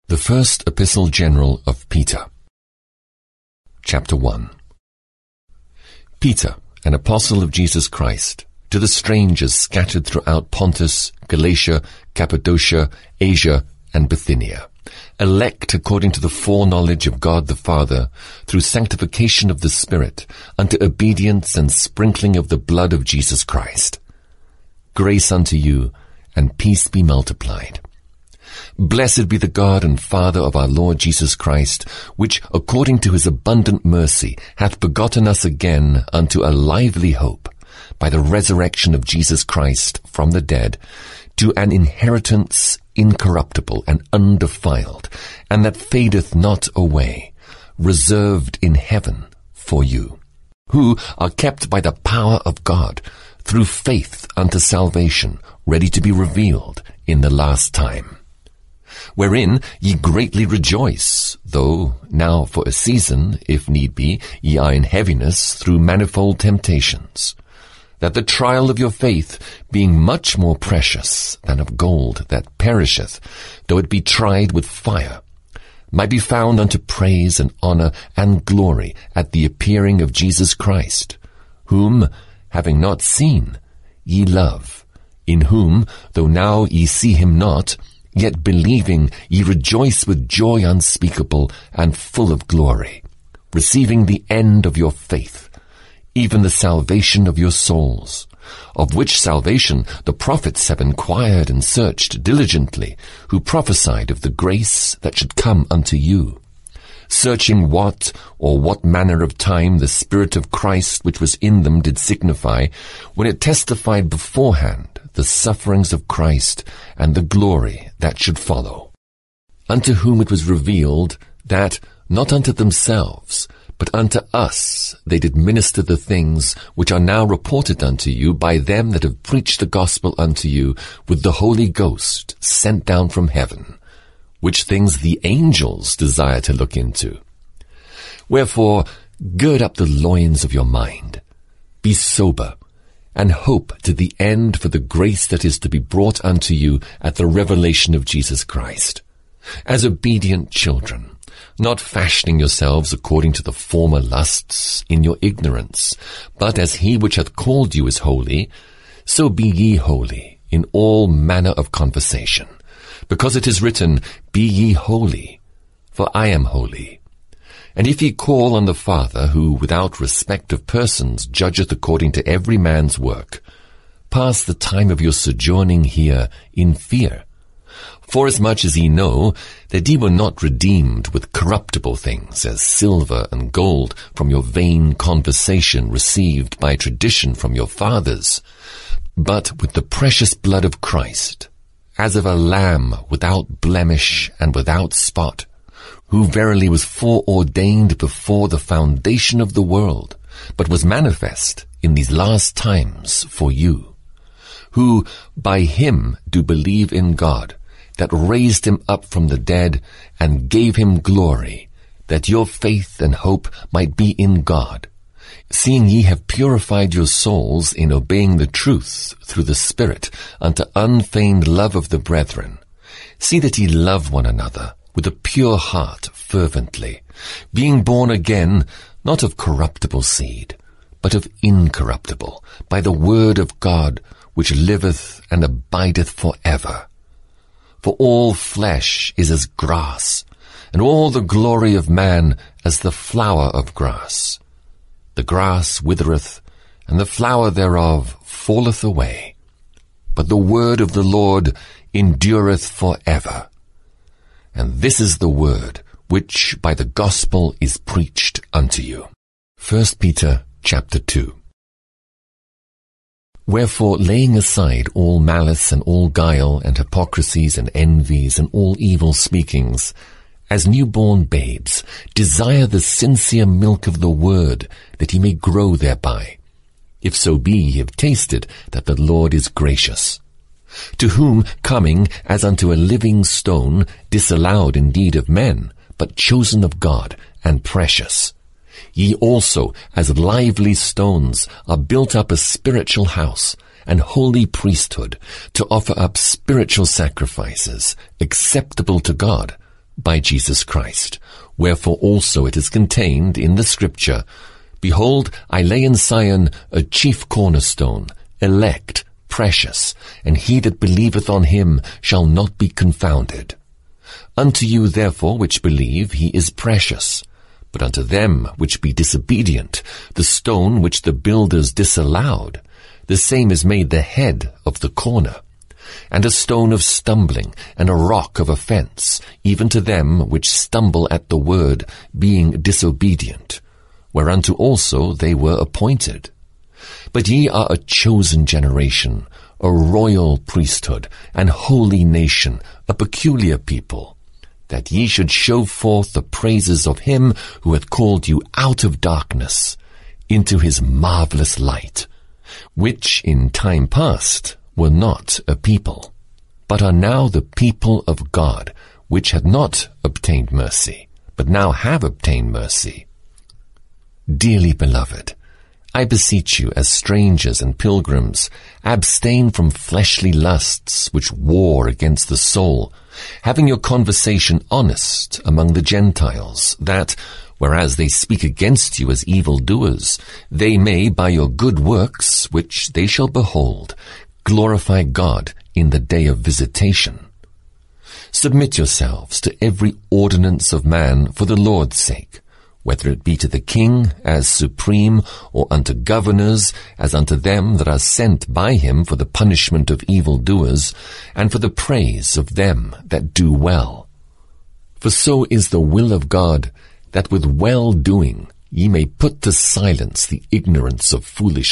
The First Epistle General of Peter. Chapter 1. Peter, an apostle of Jesus Christ, to the strangers scattered throughout Pontus, Galatia, Cappadocia, Asia, and Bithynia, elect according to the foreknowledge of God the Father, through sanctification of the Spirit, unto obedience and sprinkling of the blood of Jesus Christ. Grace unto you, and peace be multiplied. Blessed be the God and Father of our Lord Jesus Christ, which, according to his abundant mercy, hath begotten us again unto a lively hope, by the resurrection of Jesus Christ from the dead, to an inheritance incorruptible and undefiled, and that fadeth not away, reserved in heaven for you, who are kept by the power of God, through faith unto salvation, ready to be revealed in the last time. Wherein ye greatly rejoice, though now for a season, if need be, ye are in heaviness through manifold temptations, that the trial of your faith, being much more precious than of gold that perisheth, though it be tried with fire, might be found unto praise and honor and glory at the appearing of Jesus Christ, whom, having not seen, ye love, in whom, though now ye see him not, yet believing ye rejoice with joy unspeakable and full of glory, receiving the end of your faith, even the salvation of your souls, of which salvation the prophets have inquired and searched diligently, who prophesied of the grace that should come unto you, searching what or what manner of time the Spirit of Christ which was in them did signify, when it testified beforehand the sufferings of Christ and the glory that should follow, unto whom it was revealed that, not unto themselves, but unto us they did minister the things which are now reported unto you by them that have preached the gospel unto you with the Holy Ghost sent down from heaven, which things the angels desire to look into. Wherefore, gird up the loins of your mind, be sober, and hope to the end for the grace that is to be brought unto you at the revelation of Jesus Christ, as obedient children, not fashioning yourselves according to the former lusts in your ignorance, but as he which hath called you is holy, so be ye holy in all manner of conversation, because it is written, Be ye holy, for I am holy. And if ye call on the Father, who without respect of persons judgeth according to every man's work, pass the time of your sojourning here in fear, forasmuch as ye know that ye were not redeemed with corruptible things, as silver and gold, from your vain conversation received by tradition from your fathers, but with the precious blood of Christ, as of a lamb without blemish and without spot, who verily was foreordained before the foundation of the world, but was manifest in these last times for you, who by him do believe in God, that raised him up from the dead, and gave him glory, that your faith and hope might be in God, seeing ye have purified your souls in obeying the truth through the Spirit unto unfeigned love of the brethren. See that ye love one another with a pure heart fervently, being born again, not of corruptible seed, but of incorruptible, by the word of God, which liveth and abideth for ever. For all flesh is as grass, and all the glory of man as the flower of grass. The grass withereth, and the flower thereof falleth away. But the word of the Lord endureth for ever. And this is the word which by the gospel is preached unto you. 1 Peter chapter 2. Wherefore, laying aside all malice and all guile and hypocrisies and envies and all evil speakings, as newborn babes, desire the sincere milk of the word, that ye may grow thereby, if so be ye have tasted that the Lord is gracious. To whom coming as unto a living stone, disallowed indeed of men, but chosen of God, and precious, ye also, as lively stones, are built up a spiritual house, and holy priesthood, to offer up spiritual sacrifices, acceptable to God, by Jesus Christ. Wherefore also it is contained in the Scripture, Behold, I lay in Sion a chief cornerstone, elect, precious, and he that believeth on him shall not be confounded. Unto you therefore which believe he is precious. But unto them which be disobedient, the stone which the builders disallowed, the same is made the head of the corner, and a stone of stumbling, and a rock of offense, even to them which stumble at the word, being disobedient, whereunto also they were appointed. But ye are a chosen generation, a royal priesthood, an holy nation, a peculiar people, that ye should show forth the praises of him who hath called you out of darkness into his marvelous light, which in time past were not a people, but are now the people of God, which had not obtained mercy, but now have obtained mercy. Dearly beloved, I beseech you, as strangers and pilgrims, abstain from fleshly lusts which war against the soul, having your conversation honest among the Gentiles, that, whereas they speak against you as evildoers, they may, by your good works, which they shall behold, glorify God in the day of visitation. Submit yourselves to every ordinance of man for the Lord's sake, whether it be to the king as supreme, or unto governors as unto them that are sent by him for the punishment of evildoers, and for the praise of them that do well. For so is the will of God, that with well-doing ye may put to silence the ignorance of foolish